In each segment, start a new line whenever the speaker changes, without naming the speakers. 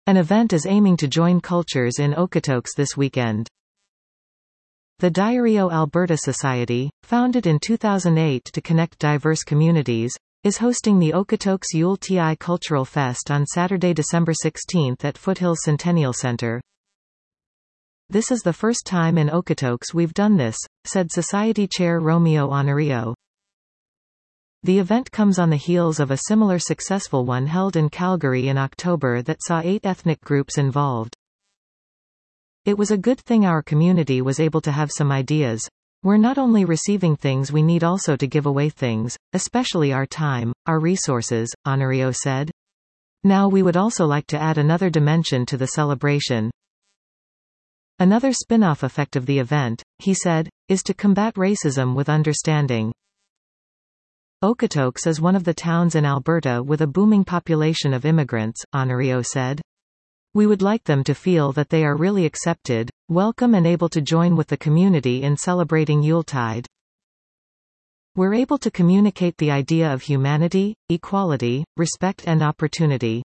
An event is aiming to join cultures in Okotoks this weekend. The Diario Alberta Society, founded in 2008 to connect diverse communities, is hosting the Okotoks Yule Ti Cultural Fest on Saturday, December 16 at Foothills Centennial Centre. "This is the first time in Okotoks we've done this," said Society Chair Romeo Honorio. The event comes on the heels of a similar successful one held in Calgary in October that saw 8 ethnic groups involved. "It was a good thing our community was able to have some ideas. We're not only receiving things, we need also to give away things, especially our time, our resources," Honorio said. "Now we would also like to add another dimension to the celebration. Another spin-off effect of the event," he said, "is to combat racism with understanding." Okotoks is one of the towns in Alberta with a booming population of immigrants, Honorio said. "We would like them to feel that they are really accepted, welcome and able to join with the community in celebrating Yuletide. We're able to communicate the idea of humanity, equality, respect and opportunity."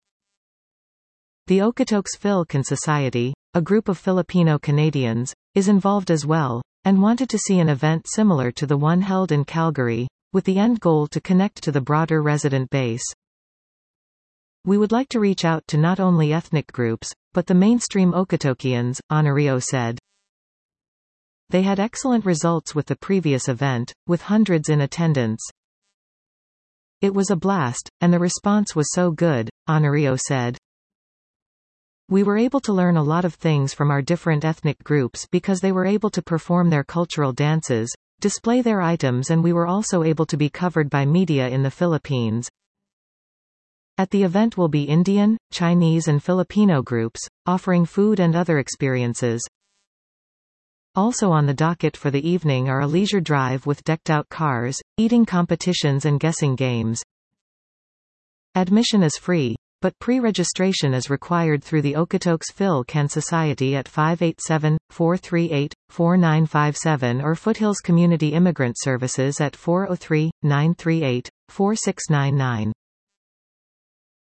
The Okotoks Phil-Can Society, a group of Filipino Canadians, is involved as well, and wanted to see an event similar to the one held in Calgary, with the end goal to connect to the broader resident base. "We would like to reach out to not only ethnic groups, but the mainstream Okotokians," Honorio said. They had excellent results with the previous event, with hundreds in attendance. "It was a blast, and the response was so good," Honorio said. "We were able to learn a lot of things from our different ethnic groups because they were able to perform their cultural dances, display their items, and we were also able to be covered by media in the Philippines. At the event will be Indian, Chinese and Filipino groups, offering food and other experiences. Also on the docket for the evening are a leisure drive with decked-out cars, eating competitions and guessing games. Admission is free, but pre-registration is required through the Okotoks Phil-Can Society at 587-438-4957 or Foothills Community Immigrant Services at 403-938-4699.